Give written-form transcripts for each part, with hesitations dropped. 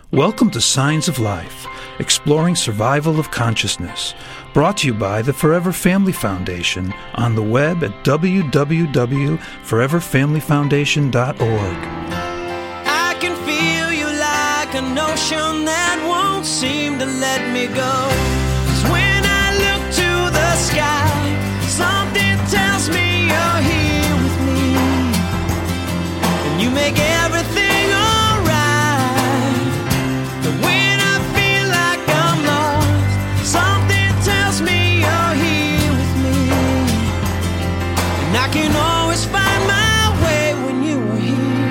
Welcome to Signs of Life, exploring survival of consciousness, brought to you by the Forever Family Foundation on the web at www.foreverfamilyfoundation.org. I can feel you like an ocean that won't seem to let me go. 'Cause when I look to the sky, something tells me you're here with me, and you make everything I can always find my way when you are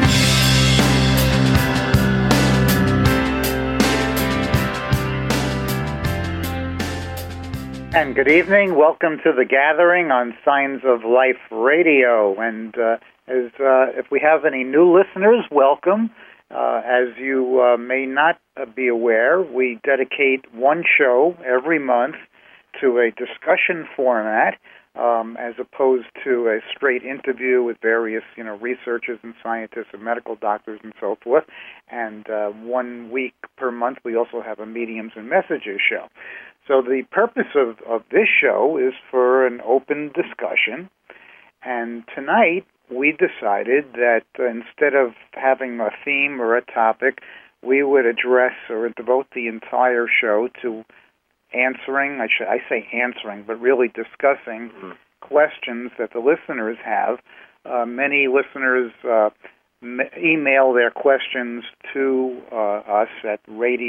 here. And good evening. Welcome to the gathering on Signs of Life Radio. And if we have any new listeners, welcome. As you may not be aware, we dedicate one show every month to a discussion format, as opposed to a straight interview with various, researchers and scientists and medical doctors and so forth. And 1 week per month, we also have a Mediums and Messages show. So the purpose of this show is for an open discussion. And tonight, we decided that instead of having a theme or a topic, we would address or devote the entire show to answering, I say answering, but really discussing questions that the listeners have. Many listeners email their questions to us at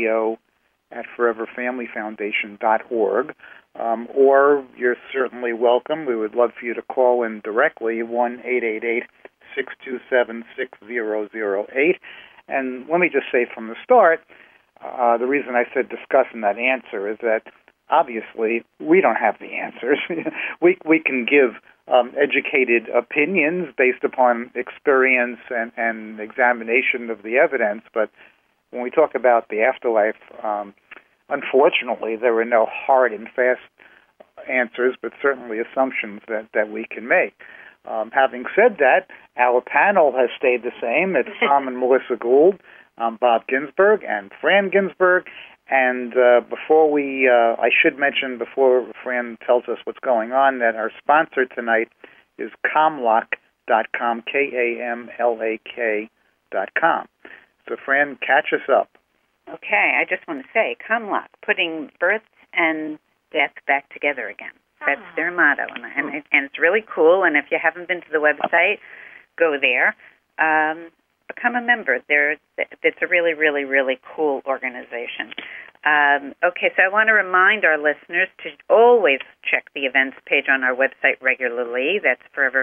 radio@foreverfamilyfoundation.org, or you're certainly welcome. We would love for you to call in directly, 1-888-627-6008. And let me just say from the start, the reason I said discuss and not answer is that obviously we don't have the answers. we can give educated opinions based upon experience and examination of the evidence, but when we talk about the afterlife, unfortunately there are no hard and fast answers, but certainly assumptions that we can make. Having said that, our panel has stayed the same. It's Tom and Melissa Gould, Bob Ginsberg and Fran Ginsberg. And before I should mention before Fran tells us what's going on, that our sponsor tonight is Kamlak.com, KAMLAK.com. So Fran, catch us up. Okay, I just want to say, Kamlak, putting birth and death back together again. That's their motto, and it's really cool. And if you haven't been to the website, go there. Become a member. It's a really, really, really cool organization. Okay, so I want to remind our listeners to always check the events page on our website regularly. That's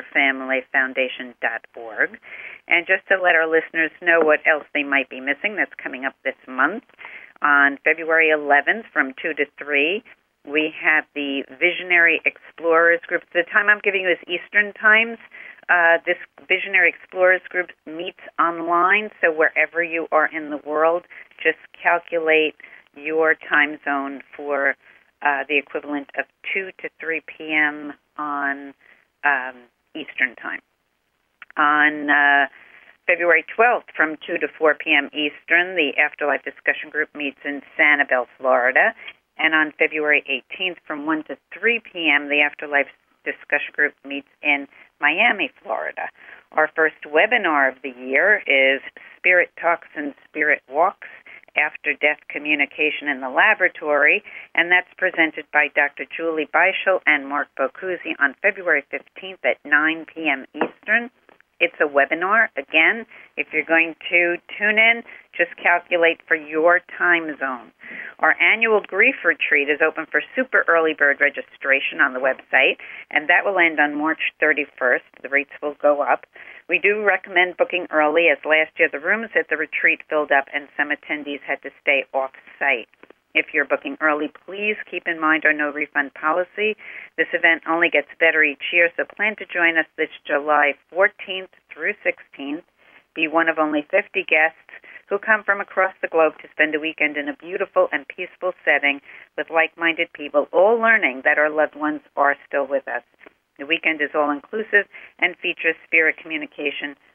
foreverfamilyfoundation.org. And just to let our listeners know what else they might be missing, that's coming up this month. On February 11th from 2 to 3, we have the Visionary Explorers group. The time I'm giving you is Eastern times. This Visionary Explorers group meets online, so wherever you are in the world, just calculate your time zone for the equivalent of 2 to 3 p.m. on Eastern time. On February 12th from 2 to 4 p.m. Eastern, the Afterlife Discussion Group meets in Sanibel, Florida. And on February 18th from 1 to 3 p.m., the Afterlife Discussion Group meets in Miami, Florida. Our first webinar of the year is Spirit Talks and Spirit Walks, After-Death Communication in the Laboratory, and that's presented by Dr. Julie Beischel and Mark Boccuzzi on February 15th at 9 p.m. Eastern. It's a webinar. Again, if you're going to tune in, just calculate for your time zone. Our annual grief retreat is open for super early bird registration on the website, and that will end on March 31st. The rates will go up. We do recommend booking early, as last year the rooms at the retreat filled up and some attendees had to stay off-site. If you're booking early, please keep in mind our no-refund policy. This event only gets better each year, so plan to join us this July 14th through 16th. Be one of only 50 guests who come from across the globe to spend a weekend in a beautiful and peaceful setting with like-minded people, all learning that our loved ones are still with us. The weekend is all-inclusive and features spirit communication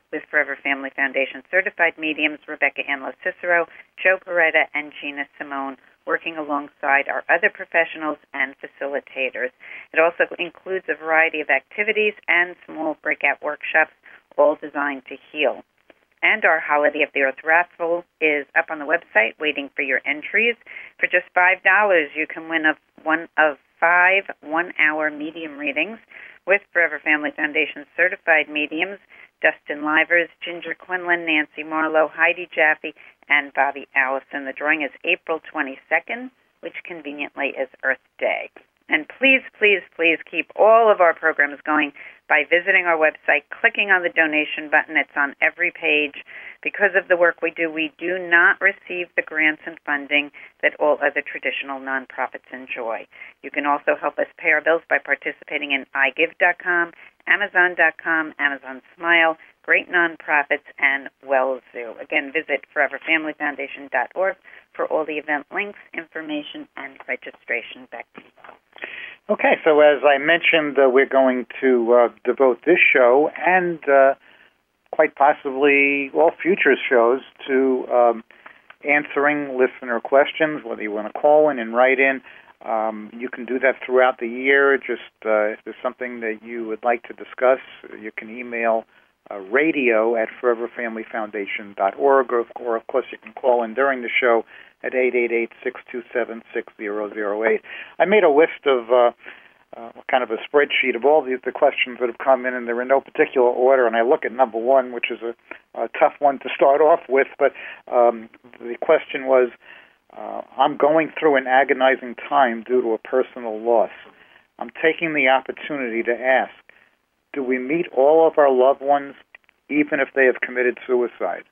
with Forever Family Foundation certified mediums Rebecca Anlo Cicero, Joe Peretta, and Gina Simone, working alongside our other professionals and facilitators. It also includes a variety of activities and small breakout workshops, all designed to heal. And our Holiday of the Earth raffle is up on the website waiting for your entries. For just $5, you can win one of 5 one-hour medium readings with Forever Family Foundation certified mediums Dustin Livers, Ginger Quinlan, Nancy Marlowe, Heidi Jaffe, and Bobby Allison. The drawing is April 22nd, which conveniently is Earth Day. And please, please, please keep all of our programs going by visiting our website, clicking on the donation button. It's on every page. Because of the work we do not receive the grants and funding that all other traditional nonprofits enjoy. You can also help us pay our bills by participating in iGive.com, Amazon.com, Amazon Smile, Great Nonprofits, and WellZoo. Again, visit foreverfamilyfoundation.org for all the event links, information, and registration. Back to you. Okay, so as I mentioned, we're going to devote this show and quite possibly all future shows to answering listener questions, whether you want to call in and write in. You can do that throughout the year. Just if there's something that you would like to discuss, you can email radio@foreverfamilyfoundation.org, or of course you can call in during the show at 888-627-6008. I made a list of kind of a spreadsheet of all the questions that have come in, and they're in no particular order, and I look at number one, which is a tough one to start off with, but the question was, I'm going through an agonizing time due to a personal loss. I'm taking the opportunity to ask, do we meet all of our loved ones even if they have committed suicide?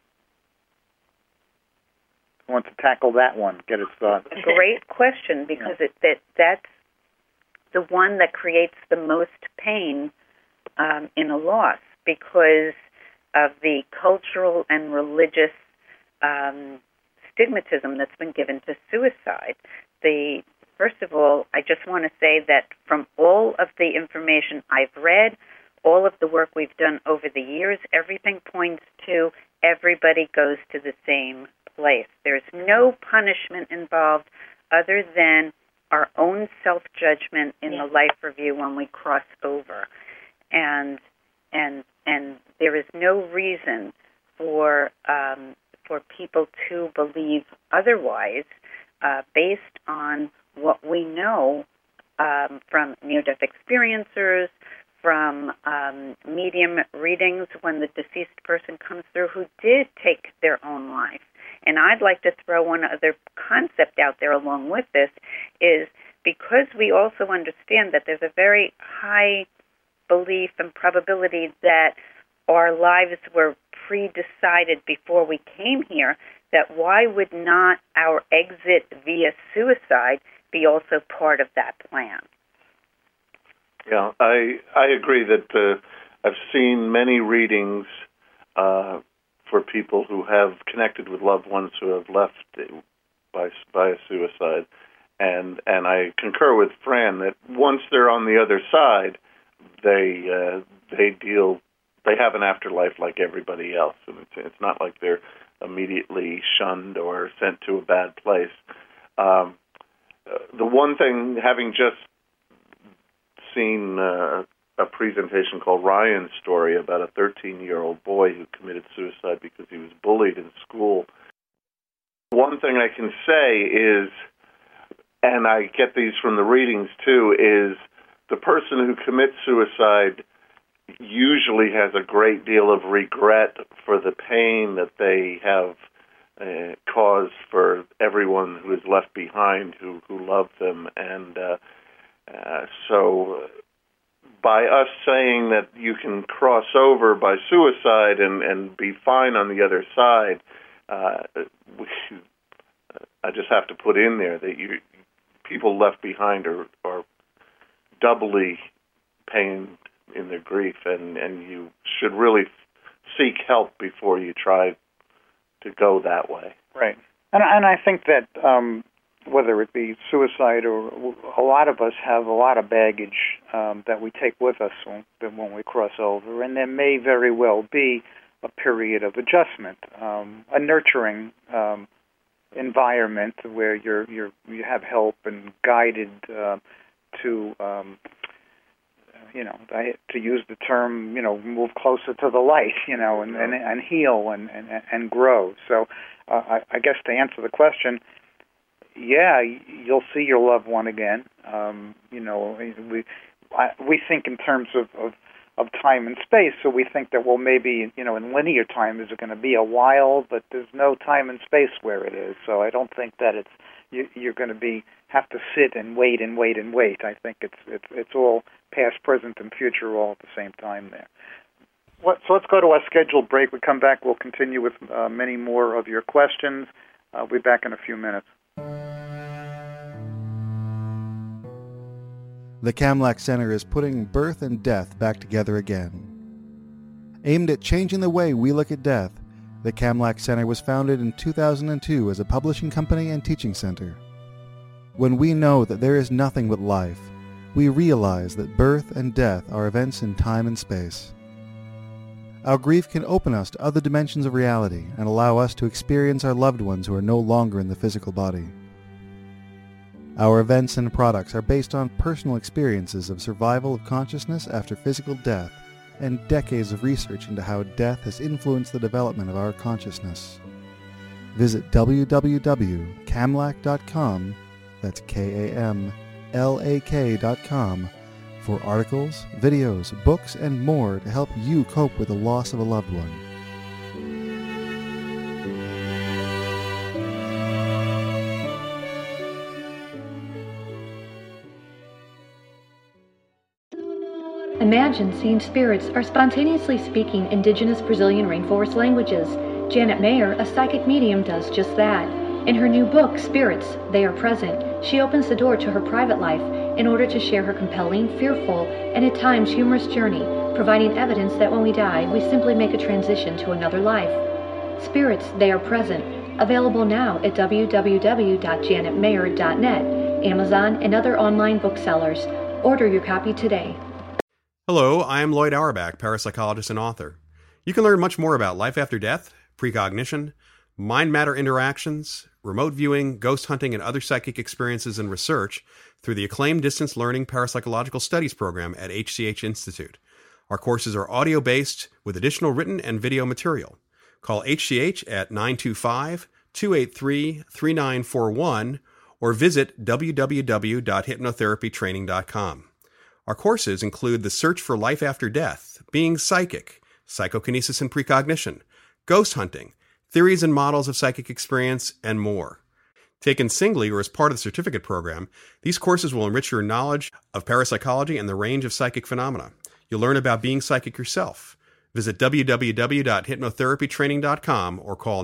Who wants to tackle that one? Get its thoughts. Great question, because that's the one that creates the most pain in a loss, because of the cultural and religious stigmatism that's been given to suicide. First of all, I just want to say that from all of the information I've read, all of the work we've done over the years, everything points to everybody goes to the same place. There's no punishment involved other than our own self-judgment in the life review when we cross over. And there is no reason for people to believe otherwise based on what we know from near-death experiencers, from medium readings when the deceased person comes through who did take their own life. And I'd like to throw one other concept out there along with this, is because we also understand that there's a very high belief and probability that our lives were pre-decided before we came here, that why would not our exit via suicide be also part of that plan? Yeah, I agree that I've seen many readings for people who have connected with loved ones who have left by a suicide, and I concur with Fran that once they're on the other side, they have an afterlife like everybody else, and it's not like they're immediately shunned or sent to a bad place. The one thing, having just seen a presentation called Ryan's Story about a 13-year-old boy who committed suicide because he was bullied in school. One thing I can say is, and I get these from the readings too, is the person who commits suicide usually has a great deal of regret for the pain that they have caused for everyone who is left behind who loved them. And so by us saying that you can cross over by suicide and be fine on the other side, I just have to put in there that people left behind are doubly pained in their grief, and you should really seek help before you try to go that way. Right. And I think that whether it be suicide or a lot of us have a lot of baggage that we take with us when we cross over, and there may very well be a period of adjustment, a nurturing environment where you have help and guided to to use the term, move closer to the light, and heal and grow. So I guess to answer the question, yeah, you'll see your loved one again. We think in terms of time and space, so we think that, well, maybe, in linear time, is it going to be a while, but there's no time and space where it is. So I don't think that you're going to have to sit and wait and wait and wait. I think it's all past, present, and future all at the same time there. So let's go to our scheduled break. We come back, we'll continue with many more of your questions. I'll be back in a few minutes. The Kamlach Center is putting birth and death back together again. Aimed at changing the way we look at death, the Kamlach Center was founded in 2002 as a publishing company and teaching center. When we know that there is nothing but life, we realize that birth and death are events in time and space. Our grief can open us to other dimensions of reality and allow us to experience our loved ones who are no longer in the physical body. Our events and products are based on personal experiences of survival of consciousness after physical death and decades of research into how death has influenced the development of our consciousness. Visit www.kamlach.com, that's KAMLAK.com, for articles, videos, books, and more to help you cope with the loss of a loved one. Imagine seeing spirits are spontaneously speaking indigenous Brazilian rainforest languages. Janet Mayer, a psychic medium, does just that. In her new book, Spirits, They Are Present, she opens the door to her private life in order to share her compelling, fearful, and at times humorous journey, providing evidence that when we die, we simply make a transition to another life. Spirits, They Are Present, available now at www.janetmayer.net, Amazon, and other online booksellers. Order your copy today. Hello, I am Lloyd Auerbach, parapsychologist and author. You can learn much more about life after death, precognition, mind-matter interactions, remote viewing, ghost hunting, and other psychic experiences and research through the acclaimed Distance Learning Parapsychological Studies program at HCH Institute. Our courses are audio-based with additional written and video material. Call HCH at 925-283-3941 or visit www.hypnotherapytraining.com. Our courses include The Search for Life After Death, Being Psychic, Psychokinesis and Precognition, Ghost Hunting, Theories and Models of Psychic Experience, and more. Taken singly or as part of the certificate program, these courses will enrich your knowledge of parapsychology and the range of psychic phenomena. You'll learn about being psychic yourself. Visit www.hypnotherapytraining.com or call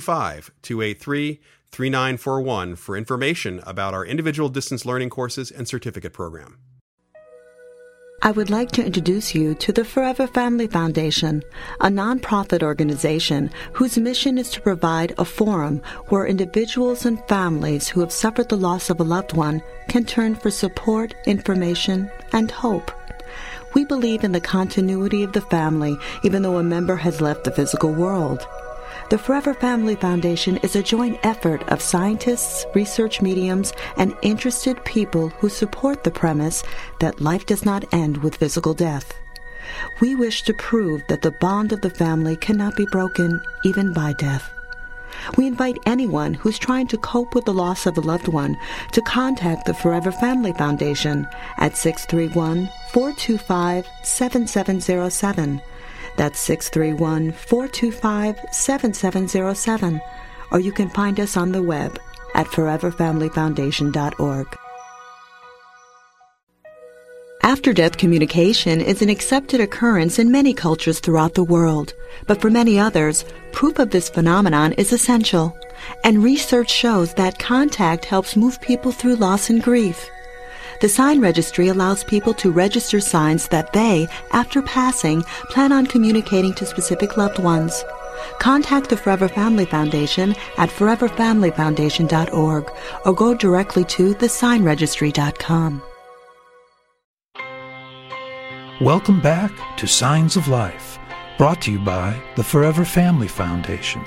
925-283-3941 for information about our individual distance learning courses and certificate program. I would like to introduce you to the Forever Family Foundation, a nonprofit organization whose mission is to provide a forum where individuals and families who have suffered the loss of a loved one can turn for support, information, and hope. We believe in the continuity of the family, even though a member has left the physical world. The Forever Family Foundation is a joint effort of scientists, research mediums, and interested people who support the premise that life does not end with physical death. We wish to prove that the bond of the family cannot be broken even by death. We invite anyone who's trying to cope with the loss of a loved one to contact the Forever Family Foundation at 631-425-7707. That's 631-425-7707. Or you can find us on the web at foreverfamilyfoundation.org. After-death communication is an accepted occurrence in many cultures throughout the world. But for many others, proof of this phenomenon is essential. And research shows that contact helps move people through loss and grief. The Sign Registry allows people to register signs that they, after passing, plan on communicating to specific loved ones. Contact the Forever Family Foundation at foreverfamilyfoundation.org or go directly to thesignregistry.com. Welcome back to Signs of Life, Brought to you by the Forever Family Foundation.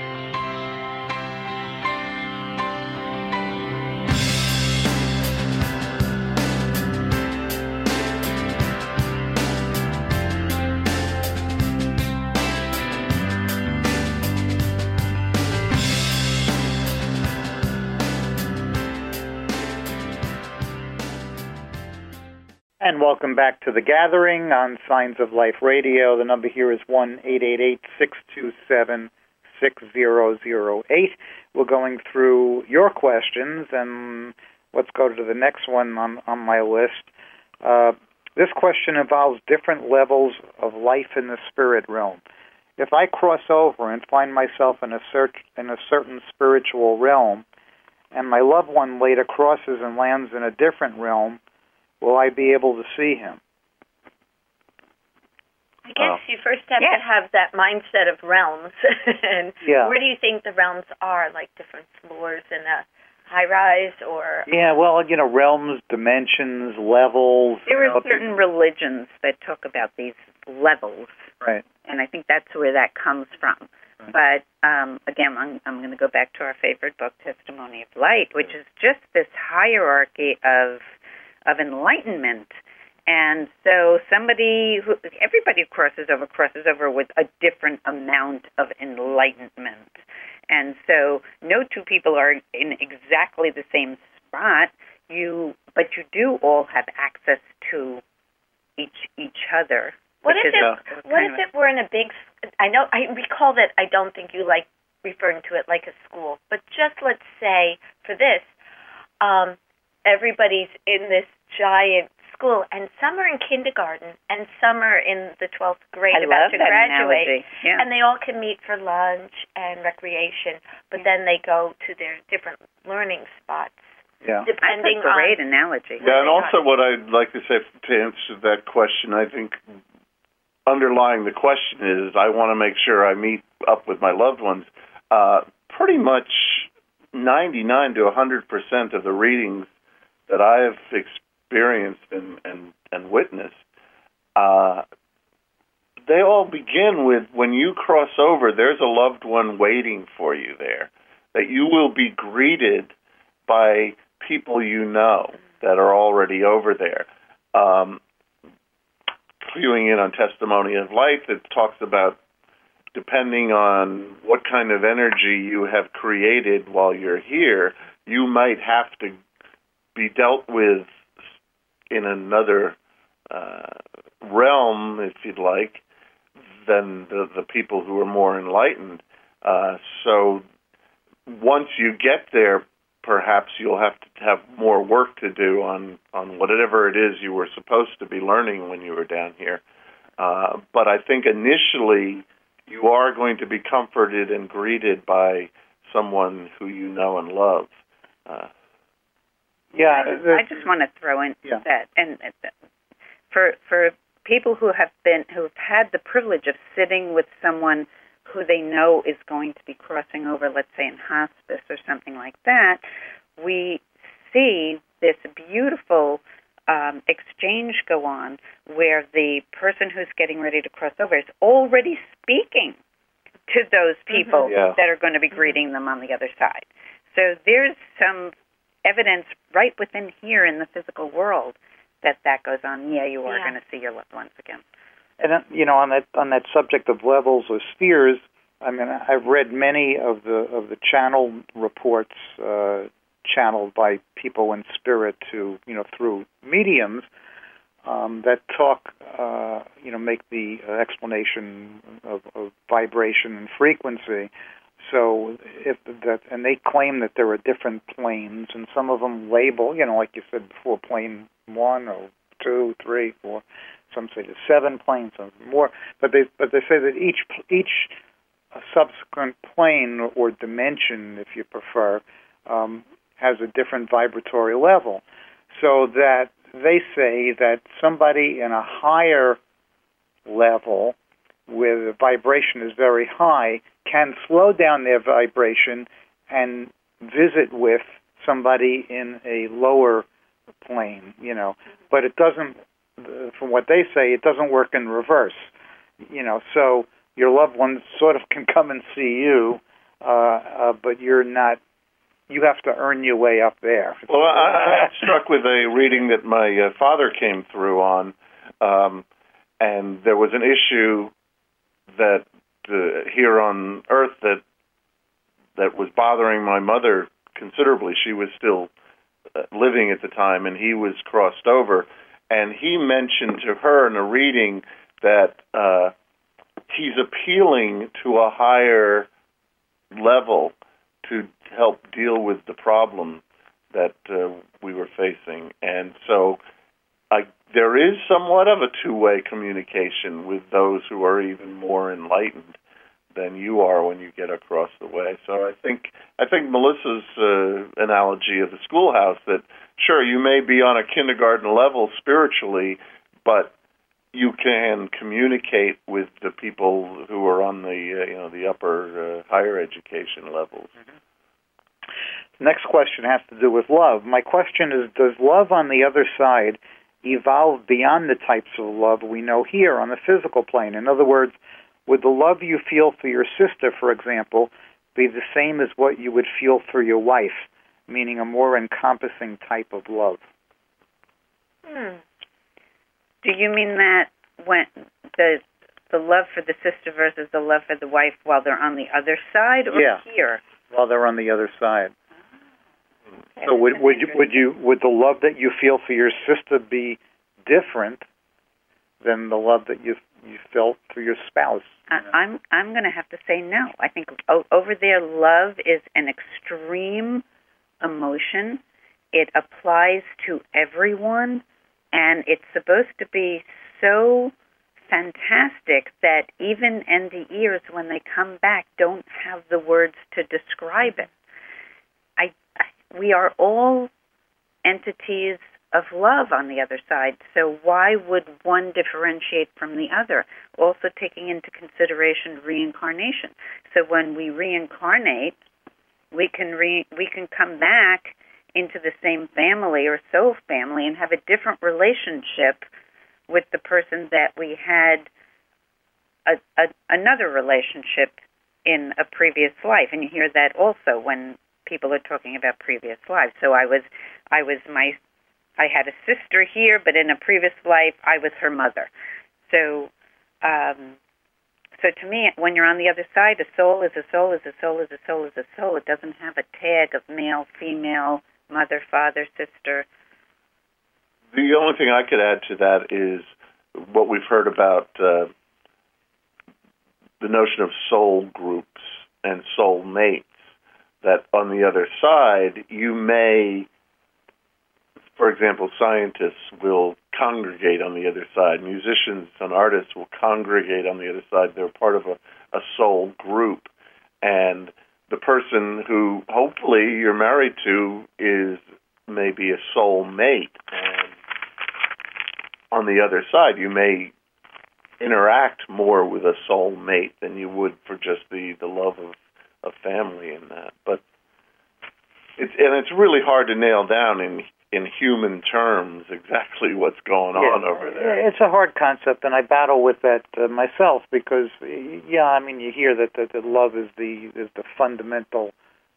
And welcome back to The Gathering on Signs of Life Radio. The number here is 1-888-627-6008. We're going through your questions, and let's go to the next one on my list. This question involves different levels of life in the spirit realm. If I cross over and find myself in a certain spiritual realm, and my loved one later crosses and lands in a different realm, will I be able to see him? I guess you first have to have that mindset of realms. And where do you think the realms are, like different floors in a high-rise or... Yeah, well, realms, dimensions, levels. There are certain religions that talk about these levels. Right. And I think that's where that comes from. Right. But, again, I'm going to go back to our favorite book, Testimony of Light, which is just this hierarchy of enlightenment. And so everybody who crosses over with a different amount of enlightenment. And so no two people are in exactly the same spot, but you do all have access to each other. What if it were in a big, I recall that I don't think you like referring to it like a school, but just let's say for this, everybody's in this giant school, and some are in kindergarten, and some are in the 12th grade about to graduate, and they all can meet for lunch and recreation, but then they go to their different learning spots. Yeah, depending on great analogy. Yeah, and also what I'd like to say to answer that question, I think underlying the question is I want to make sure I meet up with my loved ones. Pretty much 99 to 100% of the readings that I have experienced and witnessed, they all begin with, when you cross over, there's a loved one waiting for you there, that you will be greeted by people you know that are already over there. Viewing in on Testimony of Light that talks about, depending on what kind of energy you have created while you're here, you might have to be dealt with in another realm, if you'd like, than the people who are more enlightened. So once you get there, perhaps you'll have to have more work to do on whatever it is you were supposed to be learning when you were down here. But I think initially you are going to be comforted and greeted by someone who you know and love. I just want to throw in that, and for people who've had the privilege of sitting with someone who they know is going to be crossing over, let's say in hospice or something like that, we see this beautiful exchange go on where the person who's getting ready to cross over is already speaking to those people that are going to be greeting them on the other side. So there's some evidence right within here in the physical world that goes on. Yeah, you are going to see your loved ones again. And on that subject of levels or spheres, I mean, I've read many of the channel reports channeled by people in spirit through mediums that talk, make the explanation of vibration and frequency. So and they claim that there are different planes, and some of them label, like you said before, plane 1 or 2, 3, 4. Some say there's 7 planes, some more. But they say that each subsequent plane or dimension, if you prefer, has a different vibratory level. So that they say that somebody in a higher level, where the vibration is very high, can slow down their vibration and visit with somebody in a lower plane, But it doesn't, from what they say, it doesn't work in reverse. so your loved ones sort of can come and see you, but you're not. You have to earn your way up there. Well, I'm struck with a reading that my father came through on, and there was an issue that here on Earth that was bothering my mother considerably. She was still living at the time, and he was crossed over. And he mentioned to her in a reading that he's appealing to a higher level to help deal with the problem that we were facing. And so there is somewhat of a two-way communication with those who are even more enlightened than you are when you get across the way. So I think Melissa's analogy of the schoolhouse, that sure, you may be on a kindergarten level spiritually, but you can communicate with the people who are on the upper higher education levels. Mm-hmm. Next question has to do with love. My question is, does love on the other side evolve beyond the types of love we know here on the physical plane? In other words, would the love you feel for your sister, for example, be the same as what you would feel for your wife, meaning a more encompassing type of love? Do you mean that when the love for the sister versus the love for the wife while they're on the other side, or here? While they're on the other side. Okay. So would the love that you feel for your sister be different than the love that you felt for your spouse? I'm going to have to say no. I think over there, love is an extreme emotion. It applies to everyone, and it's supposed to be so fantastic that even NDEers, when they come back, don't have the words to describe it. We are all entities of love on the other side, so why would one differentiate from the other? Also taking into consideration reincarnation. So when we reincarnate, we can come back into the same family or soul family and have a different relationship with the person that we had another relationship in a previous life. And you hear that also when people are talking about previous lives. So I had a sister here, but in a previous life, I was her mother. So to me, when you're on the other side, a soul is a soul is a soul is a soul is a soul. It doesn't have a tag of male, female, mother, father, sister. The only thing I could add to that is what we've heard about the notion of soul groups and soul mates, that on the other side, you may, for example, scientists will congregate on the other side. Musicians and artists will congregate on the other side. They're part of a soul group. And the person who hopefully you're married to is maybe a soul mate. And on the other side, you may interact more with a soul mate than you would for just the love of family in that. But it's really hard to nail down in human terms exactly what's going on over there. It's a hard concept, and I battle with that myself because, you hear that love is the fundamental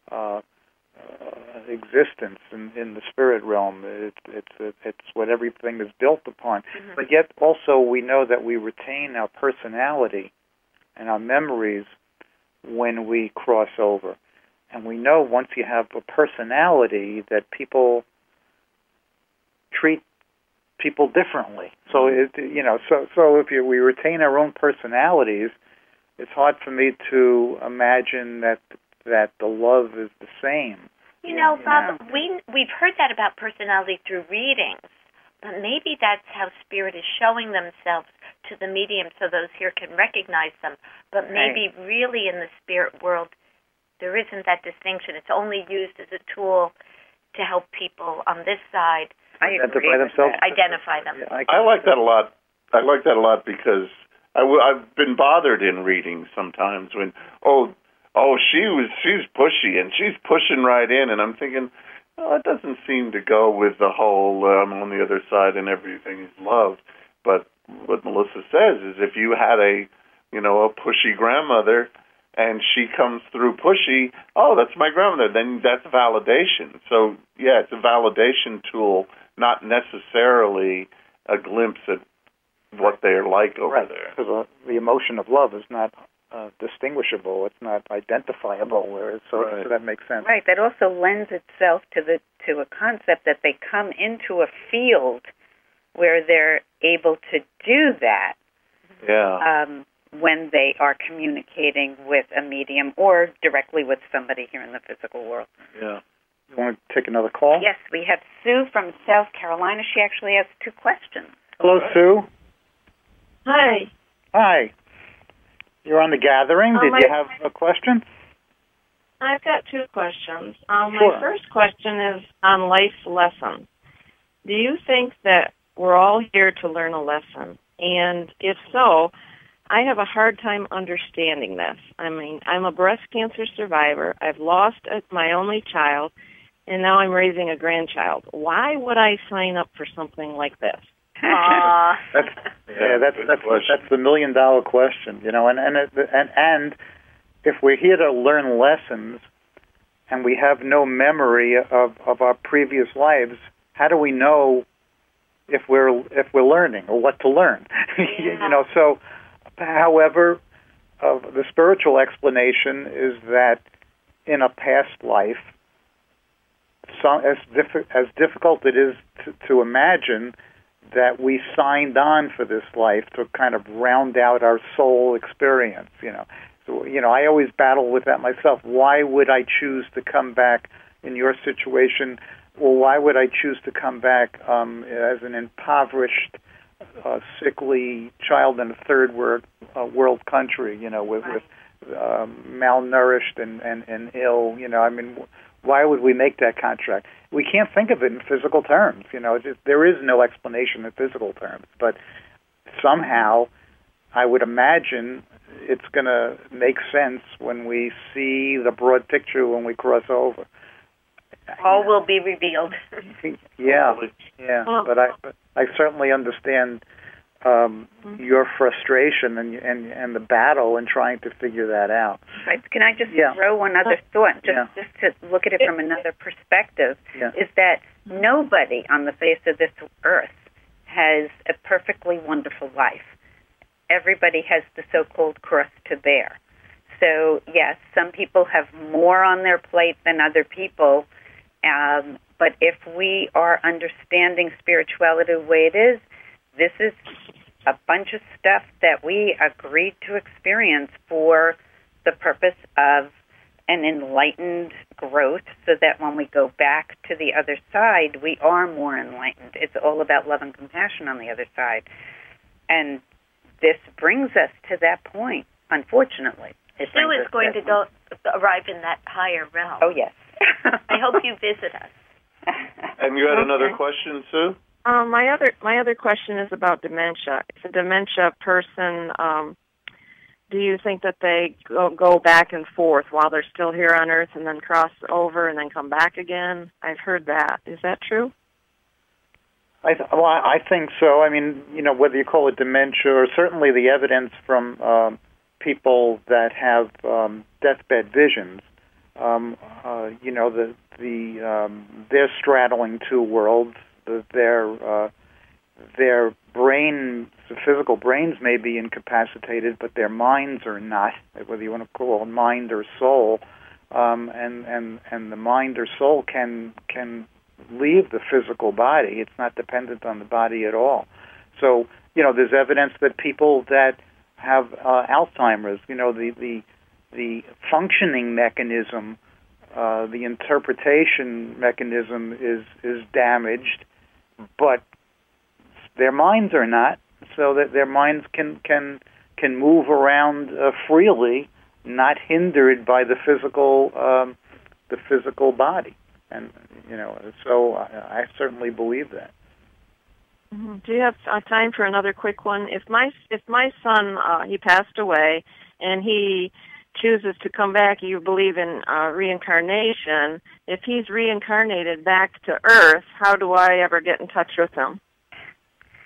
existence in the spirit realm. It's what everything is built upon. Mm-hmm. But yet also we know that we retain our personality and our memories when we cross over. And we know once you have a personality that people treat people differently. So so if we retain our own personalities, it's hard for me to imagine that the love is the same. Bob, we've heard that about personality through readings, but maybe that's how spirit is showing themselves to the medium so those here can recognize them. But maybe really in the spirit world, there isn't that distinction. It's only used as a tool to help people on this side identify themselves. Identify them. Yeah, I like that a lot. I like that a lot because I've been bothered in readings sometimes when, she's pushy and she's pushing right in, and I'm thinking, it doesn't seem to go with the whole I'm on the other side and everything is love. But what Melissa says is if you had a pushy grandmother and she comes through pushy, oh, that's my grandmother, then that's validation. So, yeah, it's a validation tool, not necessarily a glimpse at what they're like over there. Because the emotion of love is not distinguishable. It's not identifiable. So that makes sense. Right. That also lends itself to a concept that they come into a field where they're able to do that. Yeah. When they are communicating with a medium or directly with somebody here in the physical world. Yeah. You want to take another call? Yes, we have Sue from South Carolina. She actually has 2 questions. Hello, Sue. Hi. Hi. You're on the gathering. Did you have a question? I've got 2 questions. Sure. My first question is on life's lesson. Do you think that we're all here to learn a lesson? And if so, I have a hard time understanding this. I mean, I'm a breast cancer survivor. I've lost my only child, and now I'm raising a grandchild. Why would I sign up for something like this? That's the $1 million question, and if we're here to learn lessons and we have no memory of our previous lives, how do we know if we're learning or what to learn? So, however, the spiritual explanation is that in a past life, as difficult it is to imagine that we signed on for this life to kind of round out our soul experience, So, I always battle with that myself. Why would I choose to come back in your situation? Well, why would I choose to come back as an impoverished, sickly child in a third world country, with malnourished and ill? Why would we make that contract? We can't think of it in physical terms. There is no explanation in physical terms. But somehow, I would imagine it's going to make sense when we see the broad picture when we cross over. All will be revealed. Yeah. But I certainly understand your frustration and the battle in trying to figure that out. Right. Can I just throw one other thought, just to look at it from another perspective, is that nobody on the face of this earth has a perfectly wonderful life. Everybody has the so-called cross to bear. So, yes, some people have more on their plate than other people, but if we are understanding spirituality the way it is, this is a bunch of stuff that we agreed to experience for the purpose of an enlightened growth so that when we go back to the other side, we are more enlightened. It's all about love and compassion on the other side. And this brings us to that point, unfortunately. Sue is going to arrive in that higher realm. Oh, yes. I hope you visit us. And you had another question, Sue? My other question is about dementia. If a dementia person, do you think that they go back and forth while they're still here on Earth and then cross over and then come back again? I've heard that. Is that true? I think so. I mean, whether you call it dementia or certainly the evidence from people that have deathbed visions, they're straddling 2 worlds. Their brain, the physical brains may be incapacitated, but their minds are not. Whether you want to call it mind or soul, and the mind or soul can leave the physical body. It's not dependent on the body at all. So there's evidence that people that have Alzheimer's, the functioning mechanism, the interpretation mechanism is damaged, but their minds are not, so that their minds can move around freely, not hindered by the physical body. And so I certainly believe that. Mm-hmm. Do you have time for another quick one? If my son he passed away and he chooses to come back, you believe in reincarnation. If he's reincarnated back to Earth, how do I ever get in touch with him?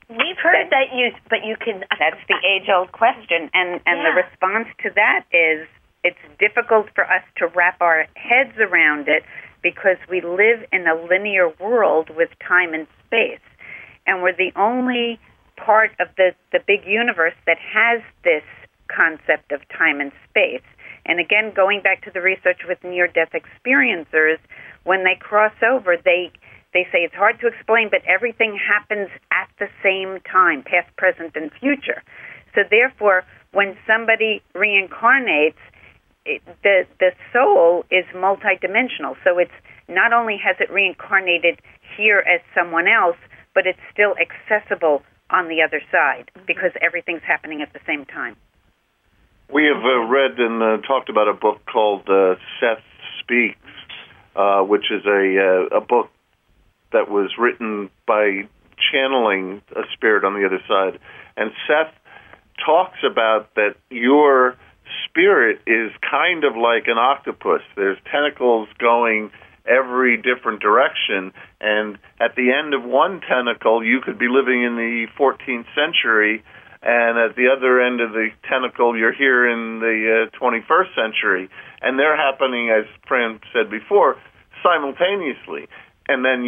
We've heard that you can. That's the age-old question, and the response to that is it's difficult for us to wrap our heads around it because we live in a linear world with time and space, and we're the only part of the big universe that has this concept of time and space. And again, going back to the research with near-death experiencers, when they cross over, they say it's hard to explain, but everything happens at the same time, past, present, and future. So therefore, when somebody reincarnates, the soul is multidimensional. So it's not only has it reincarnated here as someone else, but it's still accessible on the other side because everything's happening at the same time. We have read and talked about a book called Seth Speaks, which is a book that was written by channeling a spirit on the other side. And Seth talks about that your spirit is kind of like an octopus. There's tentacles going every different direction, and at the end of one tentacle, you could be living in the 14th century, and at the other end of the tentacle, you're here in the 21st century. And they're happening, as Fran said before, simultaneously. And then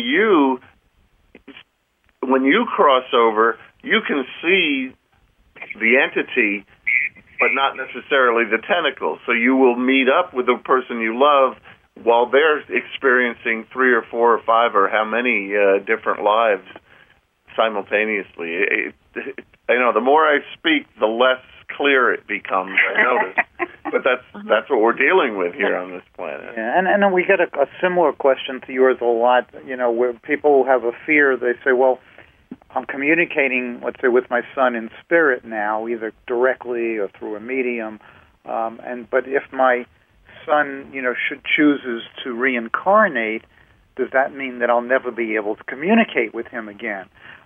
when you cross over, you can see the entity, but not necessarily the tentacle. So you will meet up with the person you love while they're experiencing 3 or 4 or 5 or how many different lives simultaneously. I know the more I speak, the less clear it becomes, I notice. But that's what we're dealing with here on this planet. Yeah, and we get a similar question to yours a lot, where people have a fear. They say, well, I'm communicating, let's say, with my son in spirit now, either directly or through a medium. But if my son, chooses to reincarnate, does that mean that I'll never be able to communicate with him again?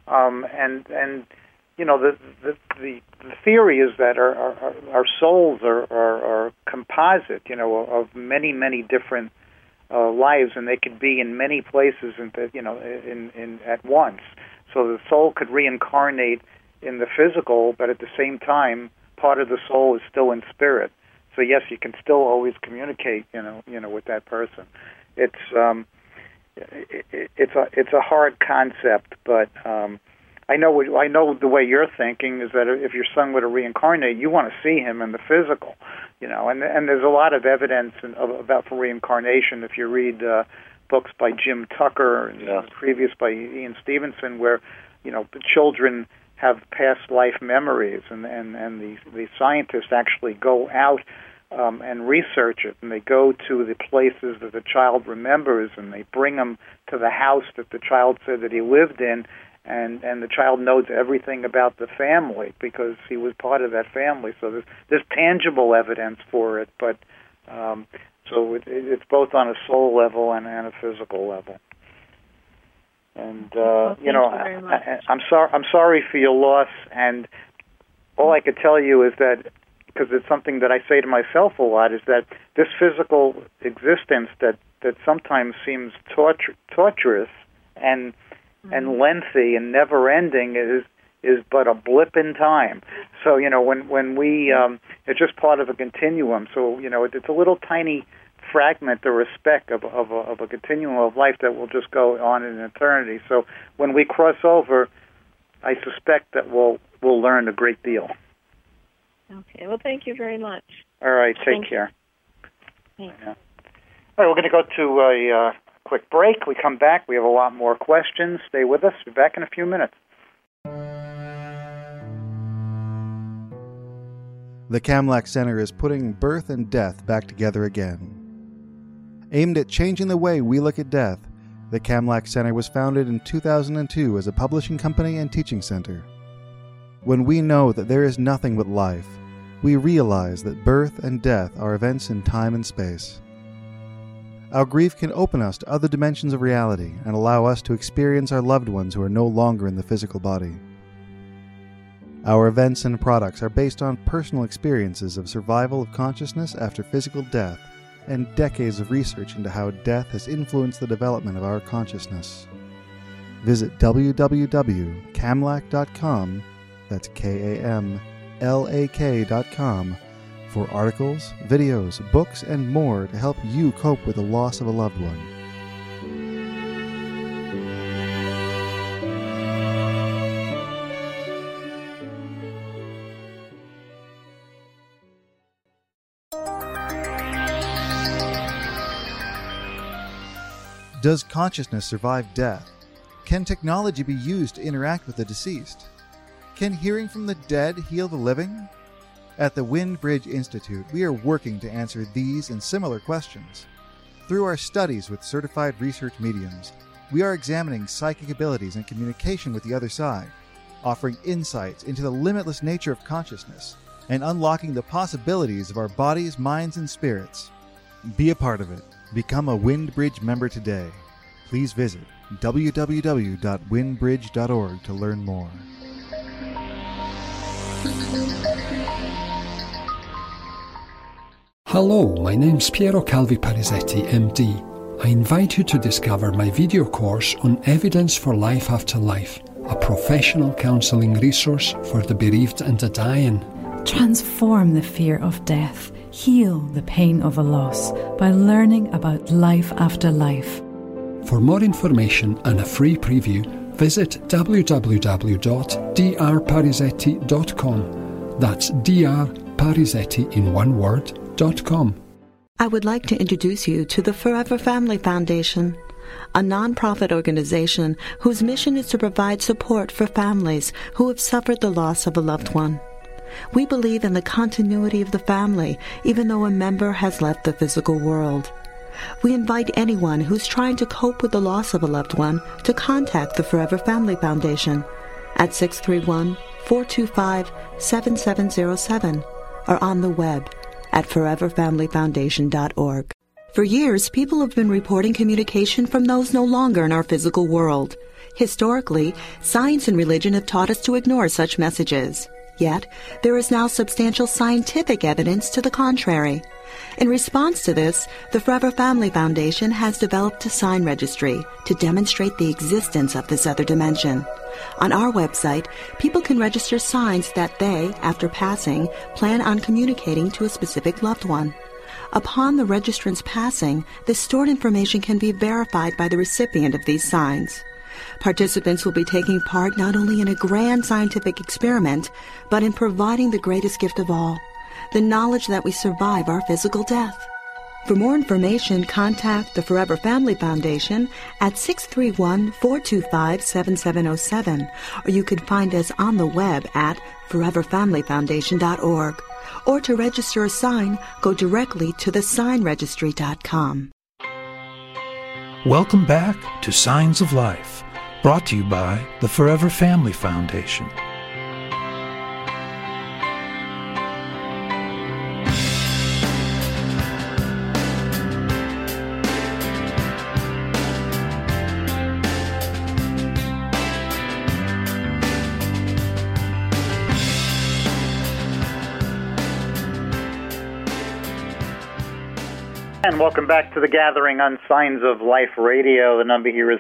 The theory is that our souls are composite, of many different lives, and they could be in many places, in at once. So the soul could reincarnate in the physical, but at the same time, part of the soul is still in spirit. So yes, you can still always communicate, with that person. It's a hard concept, but I know the way you're thinking is that if your son were to reincarnate, you want to see him in the physical, and there's a lot of evidence about for reincarnation. If you read books by Jim Tucker and previous by Ian Stevenson, where the children have past life memories, and the scientists actually go out and research it, and they go to the places that the child remembers, and they bring them to the house that the child said that he lived in, and the child knows everything about the family because he was part of that family. So there's tangible evidence for it, but so it's both on a soul level and a physical level. And I'm sorry for your loss, and all I could tell you is that, because it's something that I say to myself a lot, is that this physical existence that sometimes seems torturous and lengthy and never-ending is but a blip in time. So when we it's just part of a continuum. So it's a little tiny fragment or a speck of a continuum of life that will just go on in eternity. So when we cross over, I suspect that we'll learn a great deal. Okay. Well, thank you very much. All right. Take care. Thanks. Yeah. All right. We're going to go to a quick break. We come back. We have a lot more questions. Stay with us. Be back in a few minutes. The Kamlach Center is putting birth and death back together again. Aimed at changing the way we look at death, the Kamlach Center was founded in 2002 as a publishing company and teaching center. When we know that there is nothing but life, we realize that birth and death are events in time and space. Our grief can open us to other dimensions of reality and allow us to experience our loved ones who are no longer in the physical body. Our events and products are based on personal experiences of survival of consciousness after physical death and decades of research into how death has influenced the development of our consciousness. Visit www.kamlak.com, that's KAMLAK.com, for articles, videos, books, and more to help you cope with the loss of a loved one. Does consciousness survive death? Can technology be used to interact with the deceased? Can hearing from the dead heal the living? At the Wind Bridge Institute, we are working to answer these and similar questions. Through our studies with certified research mediums, we are examining psychic abilities and communication with the other side, offering insights into the limitless nature of consciousness, and unlocking the possibilities of our bodies, minds, and spirits. Be a part of it. Become a WindBridge member today. Please visit www.windbridge.org to learn more. Hello, my name's Piero Calvi Parisetti, MD. I invite you to discover my video course on Evidence for Life After Life, a professional counselling resource for the bereaved and the dying. Transform the fear of death. Heal the pain of a loss by learning about life after life. For more information and a free preview, visit www.drparisetti.com. That's drparisetti in one word.com. I would like to introduce you to the Forever Family Foundation, a nonprofit organization whose mission is to provide support for families who have suffered the loss of a loved one. We believe in the continuity of the family, even though a member has left the physical world. We invite anyone who's trying to cope with the loss of a loved one to contact the Forever Family Foundation at 631-425-7707 or on the web at foreverfamilyfoundation.org. For years, people have been reporting communication from those no longer in our physical world. Historically, science and religion have taught us to ignore such messages. Yet, there is now substantial scientific evidence to the contrary. In response to this, the Forever Family Foundation has developed a sign registry to demonstrate the existence of this other dimension. On our website, people can register signs that they, after passing, plan on communicating to a specific loved one. Upon the registrant's passing, the stored information can be verified by the recipient of these signs. Participants will be taking part not only in a grand scientific experiment, but in providing the greatest gift of all, the knowledge that we survive our physical death. For more information, contact the Forever Family Foundation at 631-425-7707, or you can find us on the web at foreverfamilyfoundation.org. Or to register a sign, go directly to thesignregistry.com. Welcome back to Signs of Life, brought to you by the Forever Family Foundation. And welcome back to the gathering on Signs of Life Radio. The number here is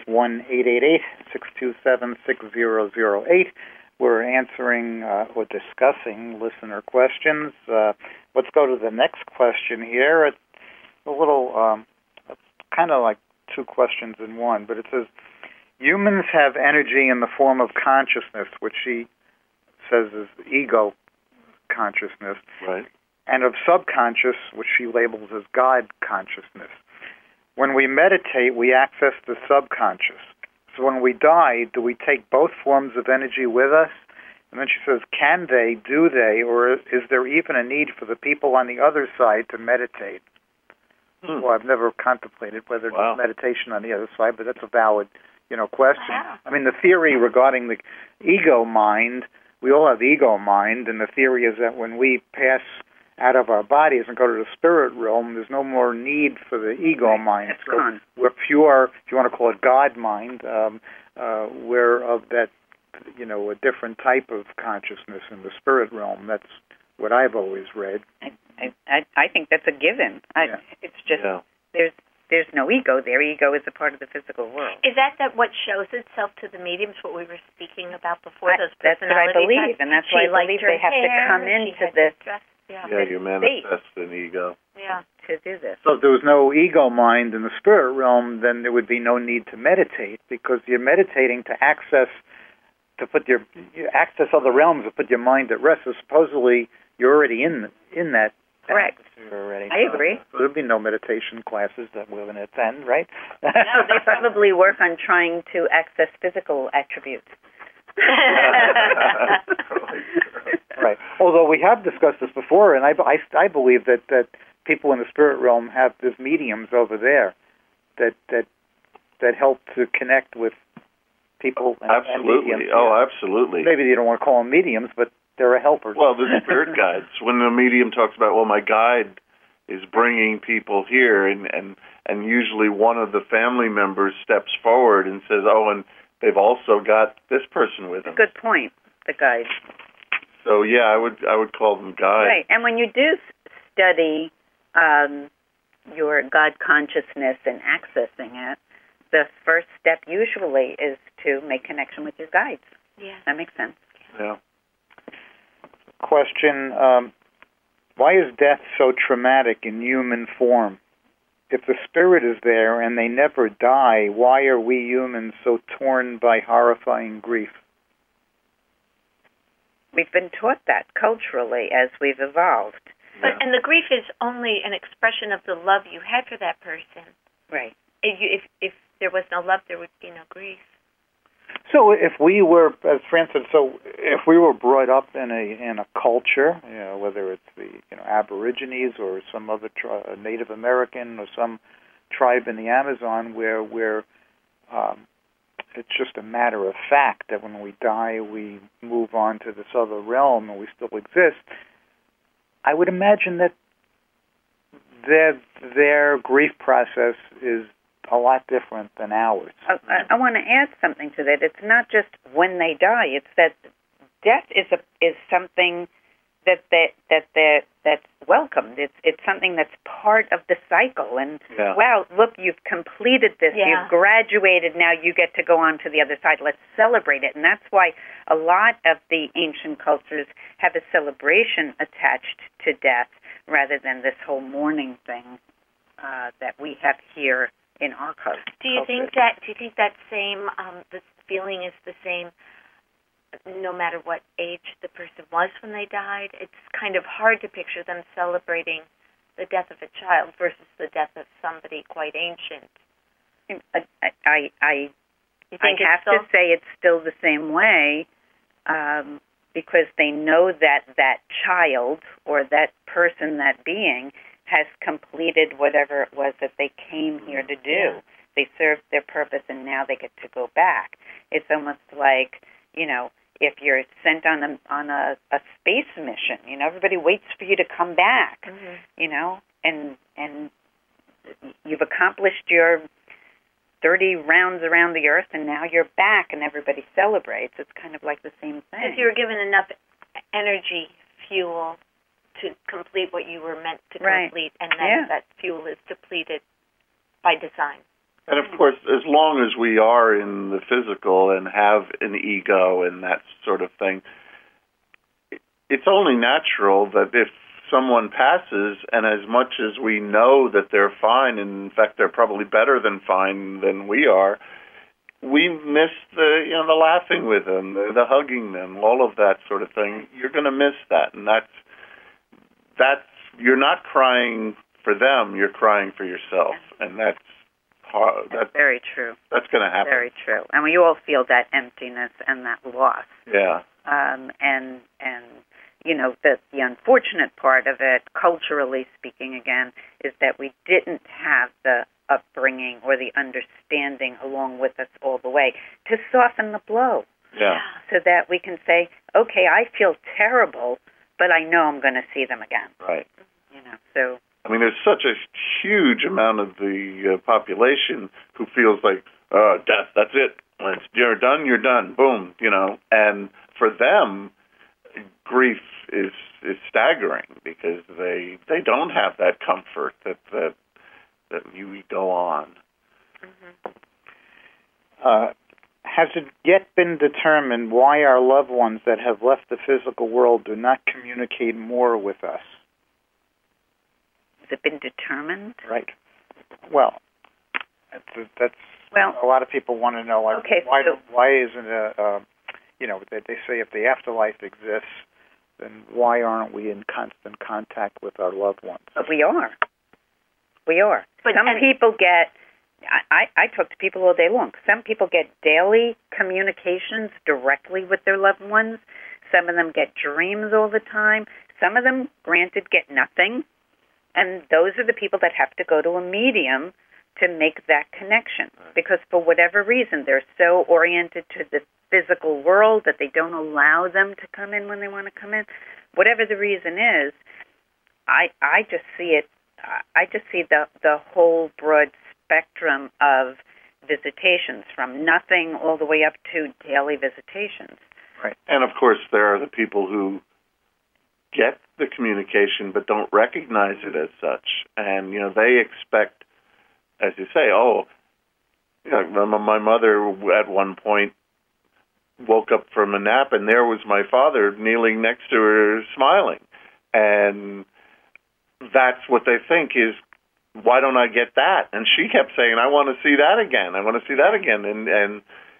1-888-627-6008. We're answering or discussing listener questions. Let's go to the next question here. It's a little, it's kind of like two questions in one, but it says, humans have energy in the form of consciousness, which she says is ego consciousness. Right. And of subconscious, which she labels as God consciousness. When we meditate, we access the subconscious. So when we die, do we take both forms of energy with us? And then she says, can they, do they, or is there even a need for the people on the other side to meditate? Well, I've never contemplated whether there's meditation on the other side, but that's a valid, question. I mean, the theory regarding the ego mind, we all have ego mind, and the theory is that when we pass out of our bodies and go to the spirit realm, there's no more need for the ego mind. It's gone. We're pure, if you want to call it God mind, we're of that, a different type of consciousness in the spirit realm. That's what I've always read. I think that's a given. It's just there's there's no ego there. Ego is a part of the physical world. Is that what shows itself to the mediums, what we were speaking about before, those that's what I believe, and that's why I believe they have to come into this. You manifest an ego. Yeah, to do this. So if there was no ego mind in the spirit realm, then there would be no need to meditate, because you're meditating to access other realms, to put your mind at rest. So supposedly you're already in that. Correct. Already. I agree. So there'd be no meditation classes that we're going to attend, right? No, they probably work on trying to access physical attributes. Right. Although we have discussed this before, and I believe that people in the spirit realm have these mediums over there that help to connect with people. Absolutely. And mediums. Absolutely. Maybe you don't want to call them mediums, but they're a helper. Well, the spirit guides. When the medium talks about, my guide is bringing people here, and usually one of the family members steps forward and says, and they've also got this person with them. Good point, the guide. So, I would call them guides. Right, and when you do study your God consciousness and accessing it, the first step usually is to make connection with your guides. Yeah. That makes sense. Yeah. Question, why is death so traumatic in human form? If the spirit is there and they never die, why are we humans so torn by horrifying grief? We've been taught that culturally as we've evolved. And the grief is only an expression of the love you had for that person. Right. If there was no love, there would be no grief. So if we were, as Fran said, if we were brought up in a culture, whether it's the Aborigines or some other Native American or some tribe in the Amazon, where it's just a matter of fact that when we die we move on to this other realm and we still exist, I would imagine that their grief process is a lot different than ours. I want to add something to that. It's not just when they die. It's that death is something that's welcomed. It's something that's part of the cycle. And wow, look, you've completed this. Yeah. You've graduated. Now you get to go on to the other side. Let's celebrate it. And that's why a lot of the ancient cultures have a celebration attached to death rather than this whole mourning thing that we have here in our culture. Do you think that same the feeling is the same no matter what age the person was when they died? It's kind of hard to picture them celebrating the death of a child versus the death of somebody quite ancient. I have to say it's still the same way because they know that child or that person, that being, has completed whatever it was that they came here to do. Yeah. They served their purpose, and now they get to go back. It's almost like, if you're sent on a space mission, everybody waits for you to come back, and you've accomplished your 30 rounds around the Earth, and now you're back, and everybody celebrates. It's kind of like the same thing. Because you were given enough energy, fuel, to complete what you were meant to complete, and then that fuel is depleted by design. And of course, as long as we are in the physical and have an ego and that sort of thing, it's only natural that if someone passes, and as much as we know that they're fine, and in fact they're probably better than fine than we are, we miss the laughing with them, the hugging them, all of that sort of thing. You're going to miss that, and that's you're not crying for them, you're crying for yourself, and that's hard. That's very true. That's going to happen. Very true, and we all feel that emptiness and that loss. Yeah. And the unfortunate part of it, culturally speaking, again, is that we didn't have the upbringing or the understanding along with us all the way to soften the blow. Yeah. So that we can say, okay, I feel terrible, but I know I'm going to see them again. Right. So. I mean, there's such a huge amount of the population who feels like, death, that's it. Once you're done, boom, And for them, grief is staggering because they don't have that comfort that that you go on. Has it yet been determined why our loved ones that have left the physical world do not communicate more with us? Has it been determined? Right. Well, that's a lot of people want to know why isn't they say if the afterlife exists, then why aren't we in constant contact with our loved ones? But we are. But some people get, I talk to people all day long. Some people get daily communications directly with their loved ones. Some of them get dreams all the time. Some of them, granted, get nothing. And those are the people that have to go to a medium to make that connection. Because for whatever reason, they're so oriented to the physical world that they don't allow them to come in when they want to come in. Whatever the reason is, I just see it. I just see the whole broad spectrum of visitations, from nothing all the way up to daily visitations. Right. And of course, there are the people who get the communication but don't recognize it as such, and they expect, as you say, my mother at one point woke up from a nap and there was my father kneeling next to her smiling. And that's what they think is, why don't I get that? And she kept saying, I want to see that again. I want to see that again. And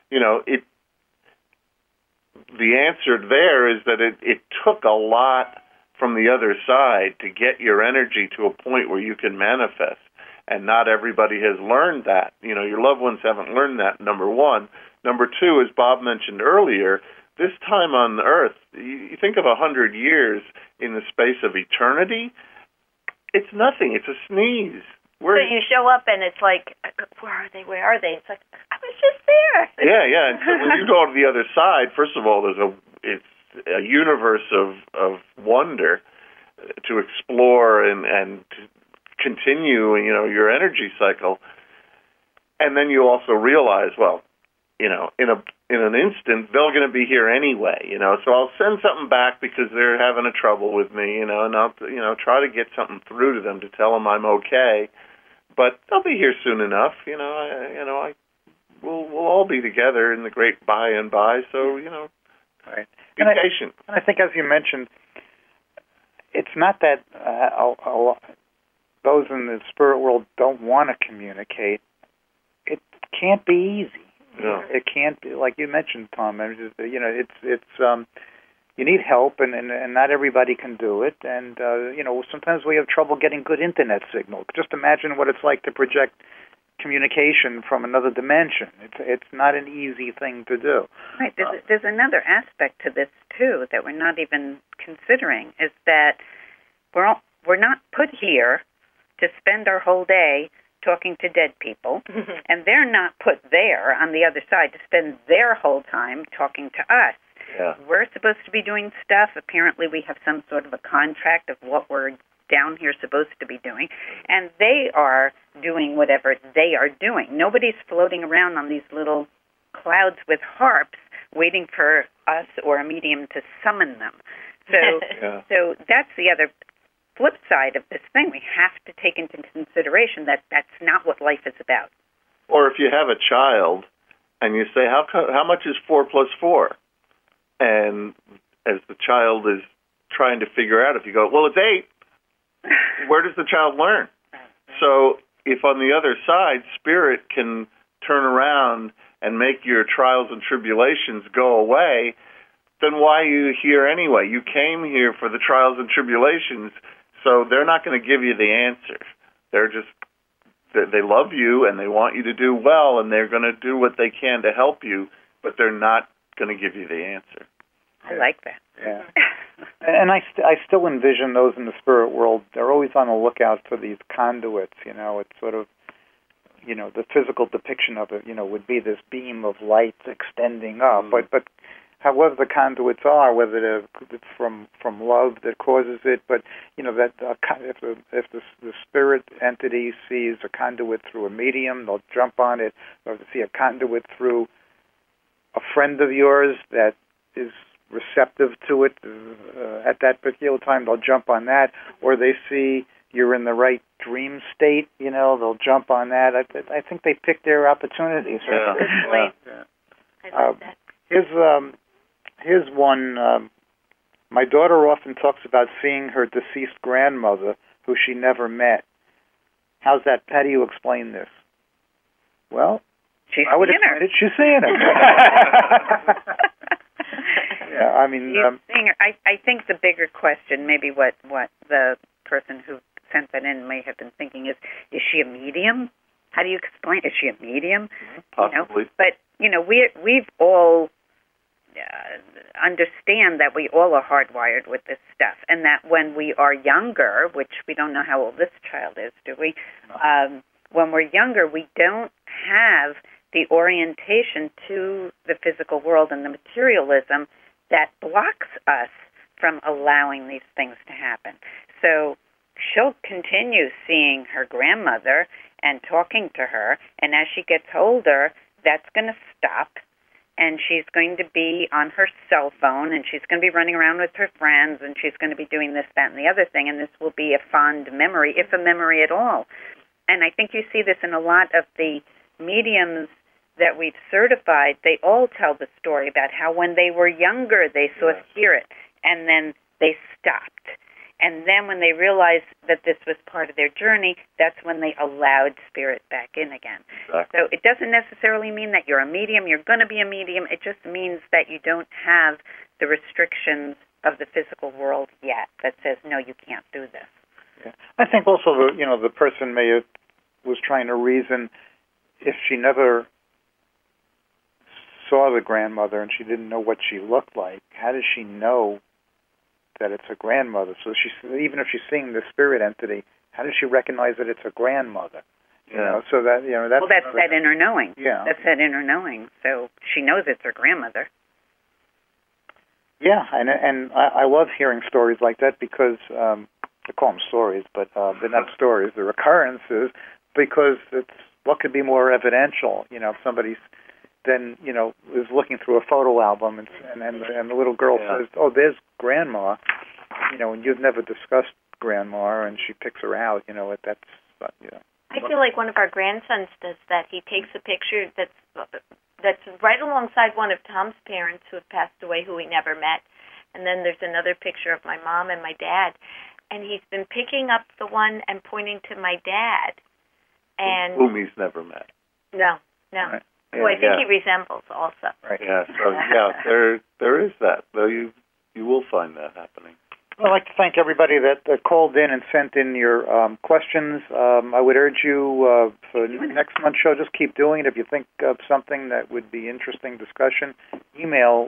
the answer there is that it took a lot from the other side to get your energy to a point where you can manifest. And not everybody has learned that. Your loved ones haven't learned that, number one. Number two, as Bob mentioned earlier, this time on Earth, you think of 100 years in the space of eternity, it's nothing. It's a sneeze. So you show up and it's like, where are they? Where are they? It's like, I was just there. Yeah. And so when you go to the other side, first of all, it's a universe of wonder to explore and to continue, your energy cycle. And then you also realize, in an instant, they're going to be here anyway, So I'll send something back because they're having a trouble with me, and I'll, try to get something through to them to tell them I'm okay. But they'll be here soon enough, we'll all be together in the great by and by. So, right. Be patient. And I think, as you mentioned, it's not that those in the spirit world don't want to communicate. It can't be easy. No. It can't be, like you mentioned, Tom. You need help, and not everybody can do it. And sometimes we have trouble getting good internet signal. Just imagine what it's like to project communication from another dimension. It's not an easy thing to do. Right. There's another aspect to this too that we're not even considering, is that we're not put here to spend our whole day talking to dead people, and they're not put there on the other side to spend their whole time talking to us. Yeah. We're supposed to be doing stuff. Apparently we have some sort of a contract of what we're down here supposed to be doing, and they are doing whatever they are doing. Nobody's floating around on these little clouds with harps waiting for us or a medium to summon them. So, So that's the other flip side of this thing. We have to take into consideration that that's not what life is about. Or if you have a child and you say, how much is 4 plus 4? And as the child is trying to figure out, if you go, well, it's 8, where does the child learn? So if on the other side, Spirit can turn around and make your trials and tribulations go away, then why are you here anyway? You came here for the trials and tribulations, so they're not going to give you the answer. They love you and they want you to do well, and they're going to do what they can to help you, but they're not going to give you the answer. I like that. Yeah. And I still envision those in the spirit world. They're always on the lookout for these conduits. It's sort of, the physical depiction of it, would be this beam of light extending up. Mm-hmm. But however the conduits are, whether it's from love that causes it, but that if the spirit entity sees a conduit through a medium, they'll jump on it. Or if they see a conduit through a friend of yours that is receptive to it at that particular time, they'll jump on that. Or they see you're in the right dream state, they'll jump on that. I think they pick their opportunities. Yeah. I love that. Here's one. My daughter often talks about seeing her deceased grandmother, who she never met. How do you explain this? Well, I would explain it. She's seeing it. Yeah, I mean, seeing her. I think the bigger question, maybe what the person who sent that in may have been thinking is she a medium? How do you explain? Is she a medium? Possibly. But we've all understand that we all are hardwired with this stuff, and that when we are younger, which we don't know how old this child is, do we? No. When we're younger, we don't have the orientation to the physical world and the materialism that blocks us from allowing these things to happen. So she'll continue seeing her grandmother and talking to her, and as she gets older, that's going to stop, and she's going to be on her cell phone, and she's going to be running around with her friends, and she's going to be doing this, that, and the other thing, and this will be a fond memory, if a memory at all. And I think you see this in a lot of the mediums that we've certified. They all tell the story about how when they were younger, they saw spirit, and then they stopped. And then when they realized that this was part of their journey, that's when they allowed spirit back in again. Exactly. So it doesn't necessarily mean that you're a medium, you're going to be a medium. It just means that you don't have the restrictions of the physical world yet that says, no, you can't do this. Yeah. I think also the person was trying to reason, if she never saw the grandmother and she didn't know what she looked like, how does she know that it's a grandmother? So even if she's seeing the spirit entity, how does she recognize that it's a grandmother? So that's that inner knowing. Yeah, that's that inner knowing. So she knows it's her grandmother. Yeah, and I love hearing stories like that because I call them stories, but they're not stories; they're occurrences, because it's what could be more evidential. If somebody's then is looking through a photo album and the little girl says, "Oh, there's Grandma," and you've never discussed Grandma, and she picks her out. That's I feel like one of our grandsons does that. He takes a picture that's right alongside one of Tom's parents who have passed away, who we never met, and then there's another picture of my mom and my dad, and he's been picking up the one and pointing to my dad, and whom he's never met. No. Right. Who I think he resembles also. Right. Yeah. So there is that. Though you will find that happening. I'd like to thank everybody that called in and sent in your questions. I would urge you for next month's show, just keep doing it. If you think of something that would be interesting discussion, email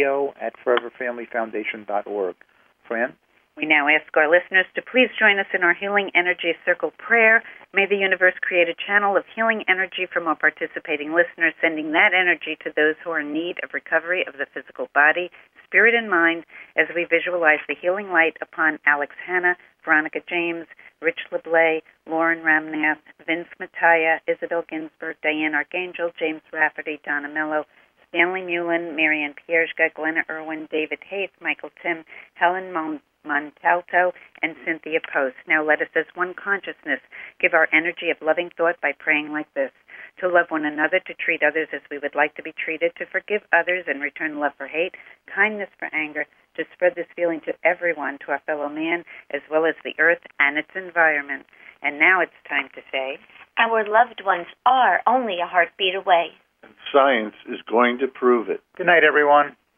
radio@foreverfamilyfoundation.org. Fran? We now ask our listeners to please join us in our Healing Energy Circle prayer. May the universe create a channel of healing energy from our participating listeners, sending that energy to those who are in need of recovery of the physical body, spirit, and mind, as we visualize the healing light upon Alex Hanna, Veronica James, Rich LeBlay, Lauren Ramnath, Vince Mattia, Isabel Ginsberg, Diane Archangel, James Rafferty, Donna Mello, Stanley Mullen, Marianne Pierzga, Glenna Irwin, David Haith, Michael Tim, Helen Montalto, and Cynthia Post. Now let us, as one consciousness, give our energy of loving thought by praying like this: to love one another, to treat others as we would like to be treated, to forgive others and return love for hate, kindness for anger, to spread this feeling to everyone, to our fellow man, as well as the earth and its environment. And now it's time to say, our loved ones are only a heartbeat away. And science is going to prove it. Good night, everyone.